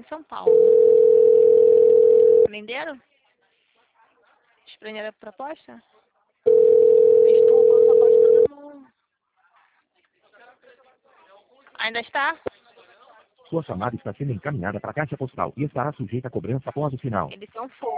São Paulo. Venderam? Desprenderam a proposta? Estou roubando a proposta todo mundo. Ainda está? Sua chamada está sendo encaminhada para a caixa postal e estará sujeita a cobrança após o sinal. Eles são fofos.